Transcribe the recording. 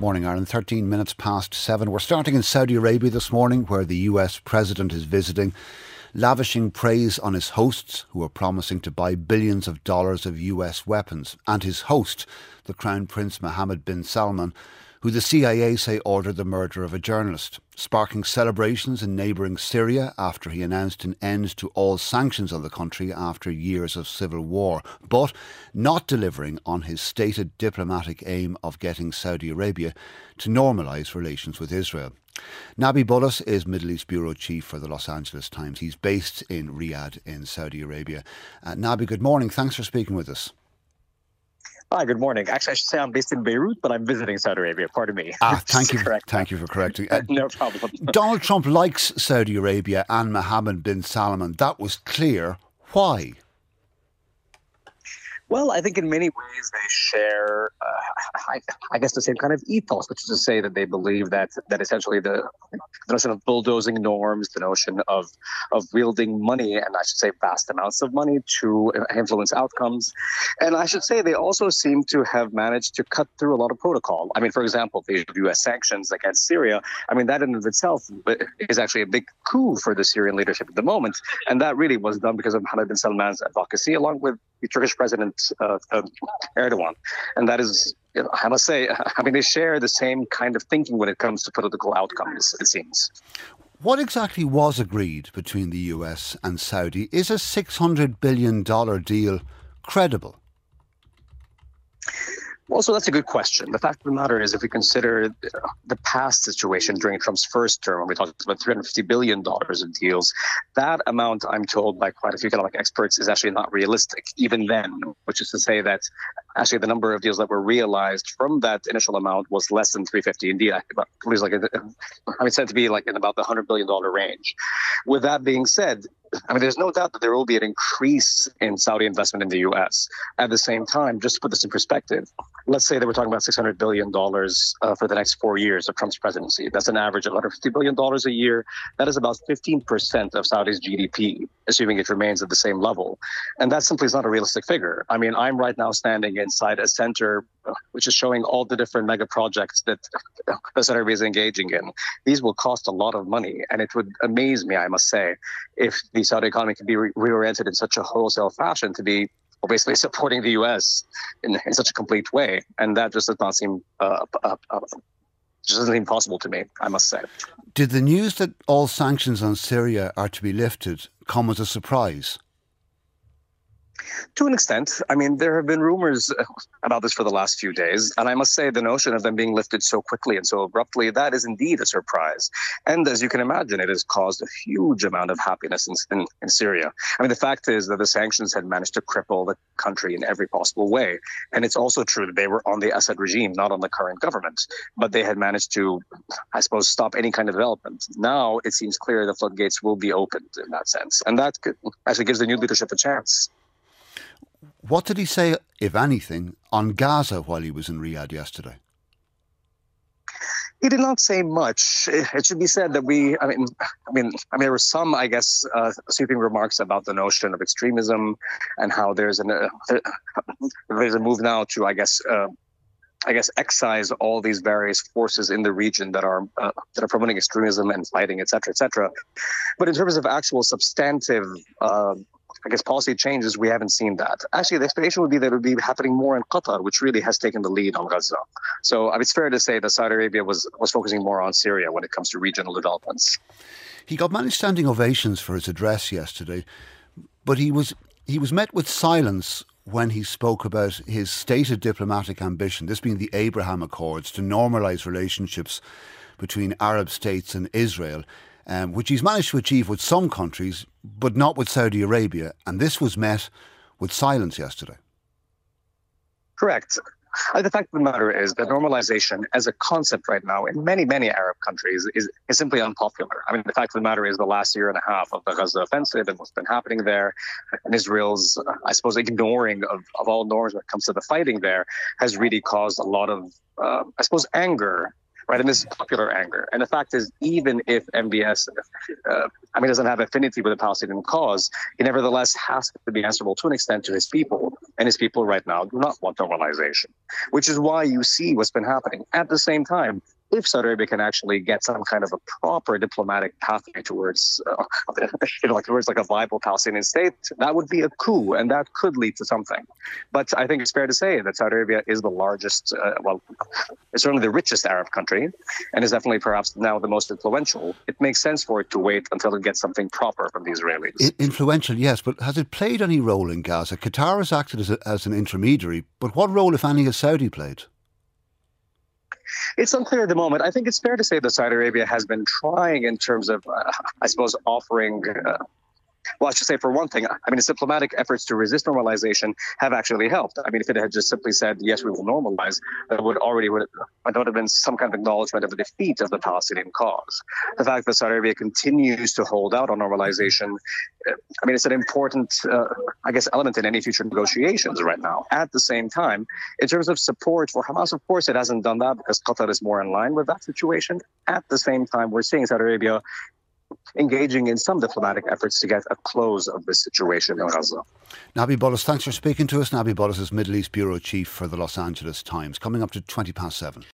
Morning, Ireland. 13 minutes past 7. We're starting in Saudi Arabia this morning, where the US president is visiting, lavishing praise on his hosts, who are promising to buy billions of dollars of US weapons, and his host, the Crown Prince Mohammed bin Salman, who the CIA say ordered the murder of a journalist, sparking celebrations in neighbouring Syria after he announced an end to all sanctions on the country after years of civil war, but not delivering on his stated diplomatic aim of getting Saudi Arabia to normalise relations with Israel. Nabi Bullis is Middle East Bureau Chief for the Los Angeles Times. He's based in Riyadh in Saudi Arabia. Nabi, good morning. Thanks for speaking with us. Hi, good morning. Actually, I should say I'm based in Beirut, but I'm visiting Saudi Arabia. Pardon me. Thank you for correcting. No problem. Donald Trump likes Saudi Arabia and Mohammed bin Salman. That was clear. Why? Well, I think in many ways they share, I guess, the same kind of ethos, which is to say that they believe that essentially the notion of bulldozing norms, the notion of wielding money, and I should say vast amounts of money to influence outcomes. And I should say they also seem to have managed to cut through a lot of protocol. I mean, for example, the U.S. sanctions against Syria, I mean, that in and of itself is actually a big coup for the Syrian leadership at the moment. And that really was done because of Mohammed bin Salman's advocacy, along with the Turkish President Erdogan. And that is, I must say, I mean, they share the same kind of thinking when it comes to political outcomes, it seems. What exactly was agreed between the US and Saudi? Is a $600 billion deal credible? Well, so that's a good question. The fact of the matter is, if we consider the past situation during Trump's first term, when we talked about $350 billion of deals, that amount, I'm told by quite a few economic experts, is actually not realistic, even then, which is to say that actually the number of deals that were realized from that initial amount was less than 350. Indeed, it was said to be like in about the $100 billion range. With that being said, I mean, there's no doubt that there will be an increase in Saudi investment in the U.S. At the same time, just to put this in perspective, let's say that we're talking about $600 billion for the next 4 years of Trump's presidency. That's an average of $150 billion a year. That is about 15% of Saudi's GDP, assuming it remains at the same level. And that simply is not a realistic figure. I mean, I'm right now standing inside a center which is showing all the different mega projects that Saudi Arabia is engaging in. These will cost a lot of money, and it would amaze me, I must say, if the Saudi economy could be reoriented in such a wholesale fashion to be basically supporting the U.S. in such a complete way. And that just does not seem just doesn't seem possible to me, I must say. Did the news that all sanctions on Syria are to be lifted come as a surprise? To an extent. I mean, there have been rumors about this for the last few days, and I must say the notion of them being lifted so quickly and so abruptly, that is indeed a surprise. And as you can imagine, it has caused a huge amount of happiness in Syria. I mean, the fact is that the sanctions had managed to cripple the country in every possible way. And it's also true that they were on the Assad regime, not on the current government. But they had managed to, I suppose, stop any kind of development. Now it seems clear the floodgates will be opened in that sense. And that actually gives the new leadership a chance. What did he say, if anything, on Gaza while he was in Riyadh yesterday? He did not say much. It should be said that there were some, I guess, sweeping remarks about the notion of extremism and how there's a move now to, I guess, excise all these various forces in the region that are promoting extremism and fighting, et cetera, et cetera. But in terms of actual substantive policy changes, we haven't seen that. Actually, the expectation would be that it would be happening more in Qatar, which really has taken the lead on Gaza. So it's fair to say that Saudi Arabia was focusing more on Syria when it comes to regional developments. He got many standing ovations for his address yesterday, but he was met with silence when he spoke about his stated diplomatic ambition, this being the Abraham Accords, to normalise relationships between Arab states and Israel, which he's managed to achieve with some countries, but not with Saudi Arabia. And this was met with silence yesterday. Correct. The fact of the matter is that normalization as a concept right now in many, many Arab countries is simply unpopular. I mean, the fact of the matter is the last year and a half of the Gaza offensive and what's been happening there, and Israel's, I suppose, ignoring of all norms when it comes to the fighting there has really caused a lot of, anger. Right, and this is popular anger. And the fact is, even if MBS, doesn't have affinity with the Palestinian cause, he nevertheless has to be answerable to an extent to his people. and his people right now do not want normalization, which is why you see what's been happening. At the same time, if Saudi Arabia can actually get some kind of a proper diplomatic pathway towards, towards like a viable Palestinian state, that would be a coup, and that could lead to something. But I think it's fair to say that Saudi Arabia is the largest, it's certainly the richest Arab country, and is definitely perhaps now the most influential. It makes sense for it to wait until it gets something proper from the Israelis. Influential, yes, but has it played any role in Gaza? Qatar has acted as an intermediary, but what role, if any, has Saudi played? It's unclear at the moment. I think it's fair to say that Saudi Arabia has been trying in terms of, offering... Well, I should say, for one thing, its diplomatic efforts to resist normalization have actually helped. If it had just simply said, yes, we will normalize, that would have been some kind of acknowledgement of the defeat of the Palestinian cause. The fact that Saudi Arabia continues to hold out on normalization, it's an important, element in any future negotiations right now. At the same time, in terms of support for Hamas, of course, it hasn't done that because Qatar is more in line with that situation. At the same time, we're seeing Saudi Arabia engaging in some diplomatic efforts to get a close of this situation in Gaza. Nabi Bullis, thanks for speaking to us. Nabi Bullis is Middle East Bureau Chief for the Los Angeles Times. Coming up to 7:20.